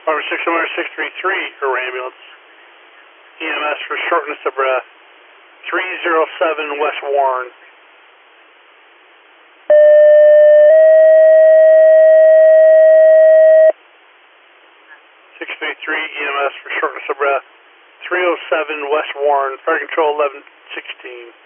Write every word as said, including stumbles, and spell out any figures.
Barber six one six three three, her ambulance. E M S for shortness of breath. three oh seven West Warren. six three three E M S for shortness of breath. three oh seven West Warren, fire control eleven sixteen.